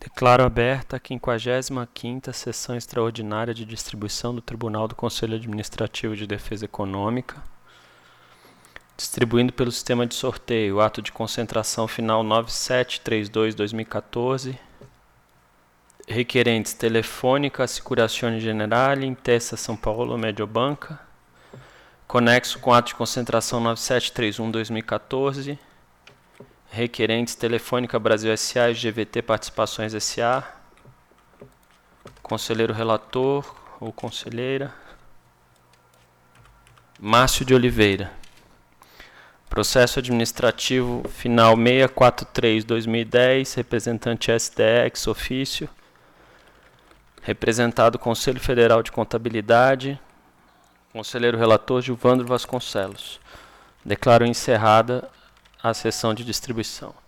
Declaro aberta a 55ª Sessão Extraordinária de Distribuição do Tribunal do Conselho Administrativo de Defesa Econômica, distribuindo pelo sistema de sorteio o ato de concentração final 9732-2014, requerentes Telefônica, Assicurazioni Generali, Intesa São Paulo, Mediobanca, conexo com ato de concentração 9731-2014, requerentes Telefônica Brasil S.A. e GVT Participações S.A., conselheiro relator ou conselheira, Márcio de Oliveira. Processo administrativo final 643-2010, representante SDE, ex ofício, representado Conselho Federal de Contabilidade, conselheiro relator Gilvandro Vasconcelos. Declaro encerrada a sessão de distribuição.